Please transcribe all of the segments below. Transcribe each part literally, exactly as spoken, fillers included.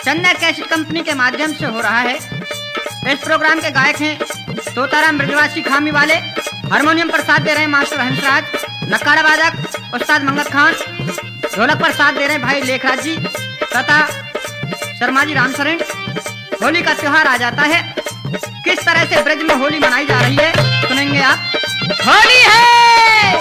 चंदा cassette company के माध्यम से हो रहा है। इस प्रोग्राम के गायक हैं तोताराम ब्रजवासी खामी वाले, हारमोनियम पर साथ दे रहे हैं मास्टर हंसराज, नक्कारा वादक उस्ताद मंगत खान, ढोलक पर साथ दे रहे हैं भाई लेखराज जी तथा शर्मा जी रामसरण। होली का त्योहार आ जाता है, किस तरह से ब्रज में होली मनाई जा रही है सुनेंगे आप। होली है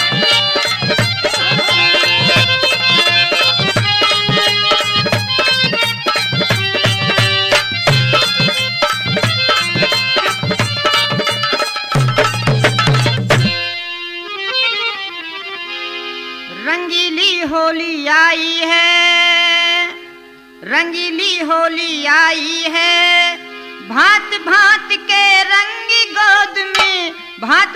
रंगीली होली आई है, रंगीली होली आई है, भांत भांत के रंग गोद में, भांत